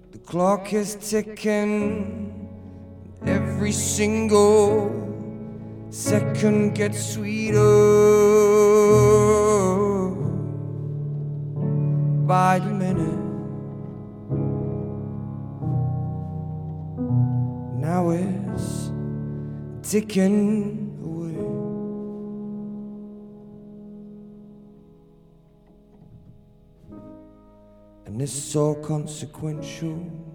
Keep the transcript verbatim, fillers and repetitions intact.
The clock is ticking, every single second gets sweeter by the minute. Now it's ticking away. And this is all consequential.